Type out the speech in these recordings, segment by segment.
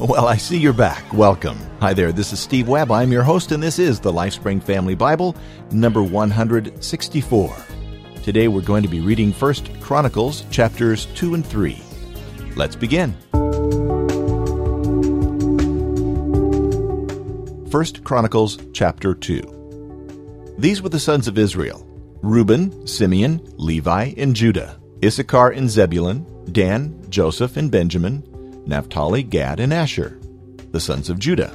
Well, I see you're back. Welcome. Hi there, this is Steve Webb. I'm your host, and this is the LifeSpring Family Bible, number 164. Today we're going to be reading 1 Chronicles, chapters 2 and 3. Let's begin. 1 Chronicles, chapter 2. These were the sons of Israel: Reuben, Simeon, Levi, and Judah, Issachar and Zebulun, Dan, Joseph, and Benjamin, Naphtali, Gad, and Asher. The sons of Judah: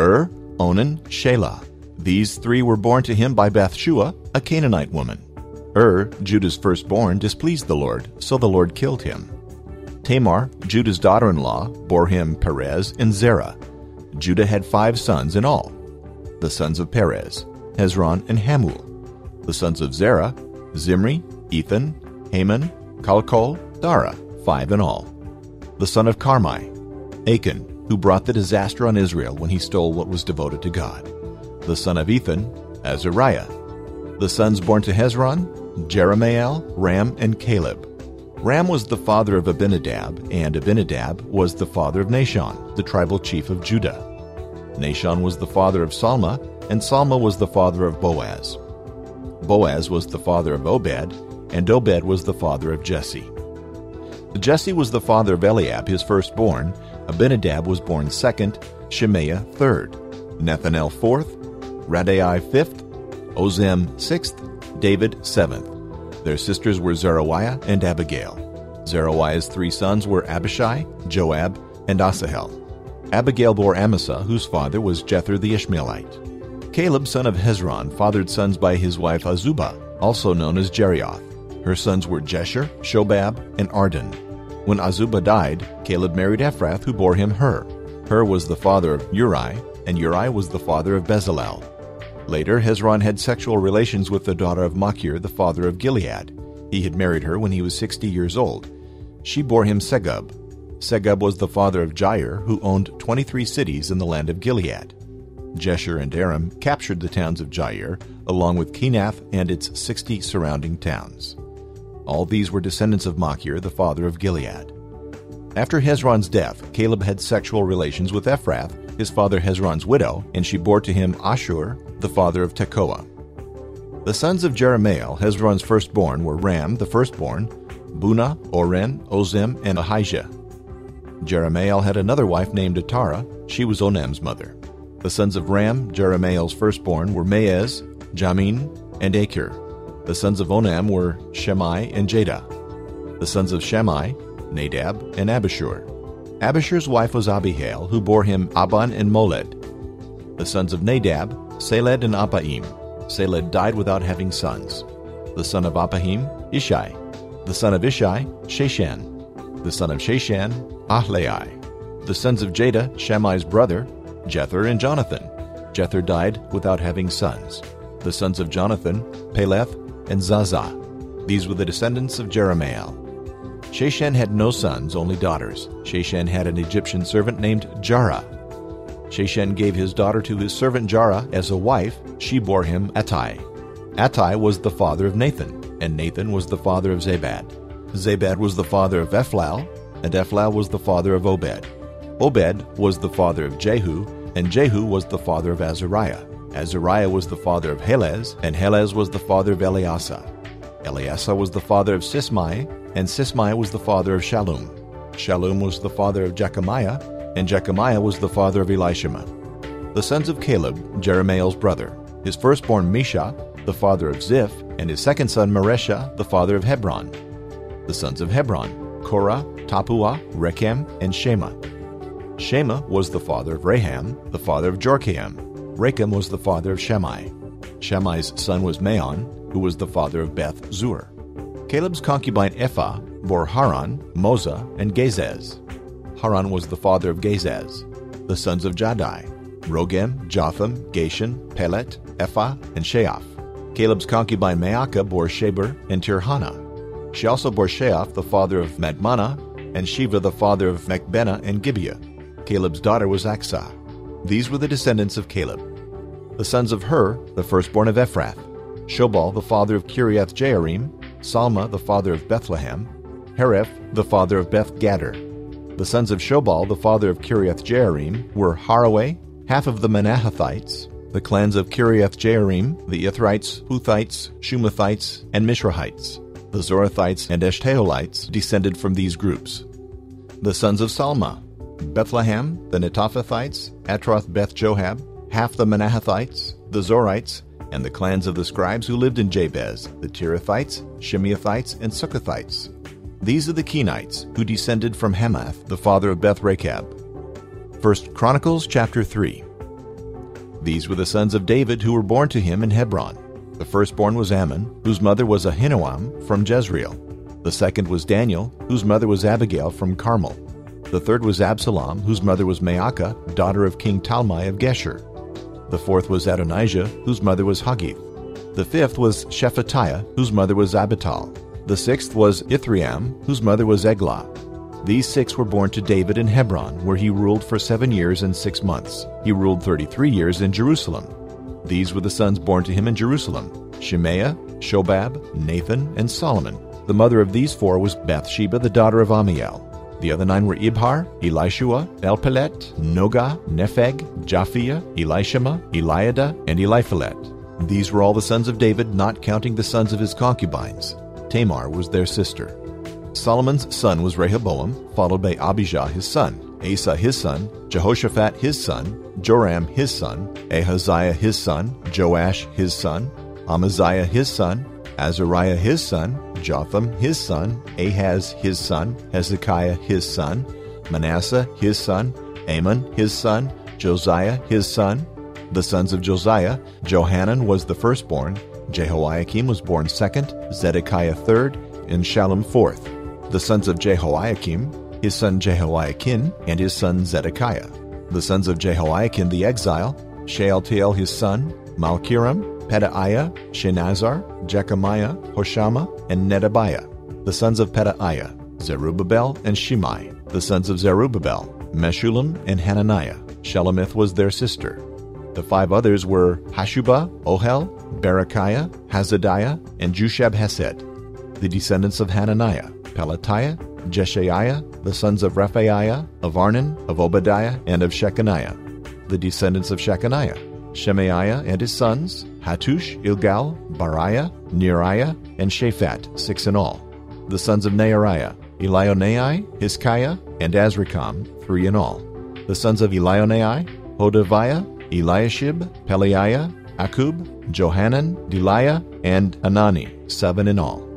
Onan, Shelah. These three were born to him by Bathshua, a Canaanite woman. Judah's firstborn, displeased the Lord, so the Lord killed him. Tamar, Judah's daughter-in-law, bore him Perez and Zerah. Judah had 5 sons in all. The sons of Perez: Hezron and Hamul. The sons of Zerah: Zimri, Ethan, Haman, Calcol, Dara, 5 in all. The son of Carmi: Achan, who brought the disaster on Israel when he stole what was devoted to God. The son of Ethan: Azariah. The sons born to Hezron: Jerahmeel, Ram, and Caleb. Ram was the father of Abinadab, and Abinadab was the father of Nahshon, the tribal chief of Judah. Nahshon was the father of Salma, and Salma was the father of Boaz. Boaz was the father of Obed, and Obed was the father of Jesse. Jesse was the father of Eliab, his firstborn. Abinadab was born second, Shemaiah third, Nethanel fourth, Radai fifth, Ozem sixth, David seventh. Their sisters were Zeruiah and Abigail. Zeruiah's 3 sons were Abishai, Joab, and Asahel. Abigail bore Amasa, whose father was Jether the Ishmaelite. Caleb, son of Hezron, fathered sons by his wife Azubah, also known as Jerioth. Her sons were Jesher, Shobab, and Arden. When Azubah died, Caleb married Ephrath, who bore him Hur. Hur was the father of Uri, and Uri was the father of Bezalel. Later, Hezron had sexual relations with the daughter of Machir, the father of Gilead. He had married her when he was 60 years old. She bore him Segub. Segub was the father of Jair, who owned 23 cities in the land of Gilead. Jesher and Aram captured the towns of Jair, along with Kenath and its 60 surrounding towns. All these were descendants of Machir, the father of Gilead. After Hezron's death, Caleb had sexual relations with Ephrath, his father Hezron's widow, and she bore to him Ashur, the father of Tekoa. The sons of Jerahmeel, Hezron's firstborn, were Ram, the firstborn, Bunah, Oren, Ozem, and Ahijah. Jerahmeel had another wife named Atara. She was Onam's mother. The sons of Ram, Jerahmeel's firstborn, were Maez, Jamin, and Achir. The sons of Onam were Shemai and Jadah. The sons of Shemai: Nadab and Abishur. Abishur's wife was Abihail, who bore him Aban and Moled. The sons of Nadab: Seled and Apaim. Seled died without having sons. The son of Apahim: Ishai. The son of Ishai: Sheshan. The son of Sheshan: Ahlai. The sons of Jadah, Shammai's brother: Jether and Jonathan. Jether died without having sons. The sons of Jonathan: Peleth and Zaza. These were the descendants of Jerahmeel. Sheshan had no sons, only daughters. Sheshan had an Egyptian servant named Jarah. Sheshan gave his daughter to his servant Jarah as a wife. She bore him Attai. Attai was the father of Nathan, and Nathan was the father of Zabad. Zabad was the father of Ephlal, and Ephlal was the father of Obed. Obed was the father of Jehu, and Jehu was the father of Azariah. Azariah was the father of Helez, and Helez was the father of Eleasa. Eleasa was the father of Sismai, and Sismai was the father of Shallum. Shallum was the father of Jechamiah, and Jechamiah was the father of Elishama. The sons of Caleb, Jerahmeel's brother: his firstborn Misha, the father of Ziph, and his second son Maresha, the father of Hebron. The sons of Hebron: Korah, Tappuah, Rechem, and Shema. Shema was the father of Raham, the father of Jorkeam. Rechem was the father of Shammai. Shammai's son was Maon, who was the father of Beth Zur. Caleb's concubine Ephah bore Haran, Moza, and Gazez. Haran was the father of Gazez. The sons of Jahdai: Rogem, Jotham, Gashan, Pelet, Ephah, and Sheaph. Caleb's concubine Maacah bore Sheber and Tirhana. She also bore Sheaph, the father of Madmannah, and Sheva, the father of Machbenah and Gibeah. Caleb's daughter was Aksah. These were the descendants of Caleb. The sons of Hur, the firstborn of Ephrath: Shobal, the father of Kiriath Jearim, Salma, the father of Bethlehem, Hereph, the father of Beth Gader. The sons of Shobal, the father of Kiriath-Jearim, were Haraway, half of the Manahathites, the clans of Kiriath-Jearim, the Ithrites, Puthites, Shumathites, and Mishrahites. The Zorathites and Eshtaholites descended from these groups. The sons of Salma, Bethlehem, the Netophathites, Atroth-Beth-Johab, half the Manahathites, the Zorites, and the clans of the scribes who lived in Jabez, the Tirathites, Shimeathites, and Succothites. These are the Kenites, who descended from Hamath, the father of Beth-Rechab. 1 Chronicles chapter 3. These were the sons of David who were born to him in Hebron. The firstborn was Ammon, whose mother was Ahinoam from Jezreel. The second was Daniel, whose mother was Abigail from Carmel. The third was Absalom, whose mother was Maacah, daughter of King Talmai of Geshur. The fourth was Adonijah, whose mother was Haggith. The fifth was Shephatiah, whose mother was Abital. The sixth was Ithream, whose mother was Eglah. These 6 were born to David in Hebron, where he ruled for 7 years and 6 months. He ruled 33 years in Jerusalem. These were the sons born to him in Jerusalem: Shemaiah, Shobab, Nathan, and Solomon. The mother of these 4 was Bathsheba, the daughter of Amiel. The other 9 were Ibhar, Elishua, Elpelet, Nogah, Nepheg, Japhia, Elishama, Eliada, and Eliphalet. These were all the sons of David, not counting the sons of his concubines. Tamar was their sister. Solomon's son was Rehoboam, followed by Abijah his son, Asa his son, Jehoshaphat his son, Joram his son, Ahaziah his son, Joash his son, Amaziah his son, Azariah his son, Jotham his son, Ahaz his son, Hezekiah his son, Manasseh his son, Amon his son, Josiah his son. The sons of Josiah: Johanan was the firstborn, Jehoiakim was born second, Zedekiah third, and Shallum fourth. The sons of Jehoiakim: his son Jehoiakim and his son Zedekiah. The sons of Jehoiakim the exile: Shealtiel his son, Malchiram, Pedaiah, Shenazar, Jechemiah, Hoshama, and Nedabiah. The sons of Pedaiah: Zerubbabel and Shimei. The sons of Zerubbabel: Meshullam and Hananiah. Shelomith was their sister. The 5 others were Hashubah, Ohel, Berechiah, Hazadiah, and Jushab-Hesed. The descendants of Hananiah: Pelatiah, Jeshaiah, the sons of Rephaiah, of Arnan, of Obadiah, and of Shechaniah. The descendants of Shechaniah: Shemaiah and his sons, Hattush, Ilgal, Bariah, Neriah, and Shaphat, 6 in all. The sons of Neariah: Elionai, Hiskiah, and Azrikam, 3 in all. The sons of Elionai: Hodaviah, Eliashib, Pelaiah, Akub, Johanan, Deliah, and Anani, 7 in all.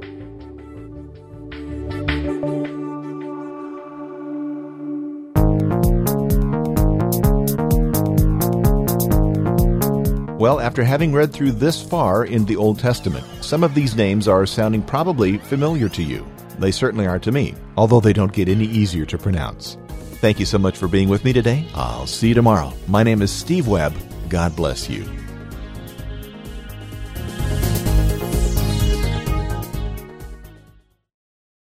Well, after having read through this far in the Old Testament, some of these names are sounding probably familiar to you. They certainly are to me, although they don't get any easier to pronounce. Thank you so much for being with me today. I'll see you tomorrow. My name is Steve Webb. God bless you.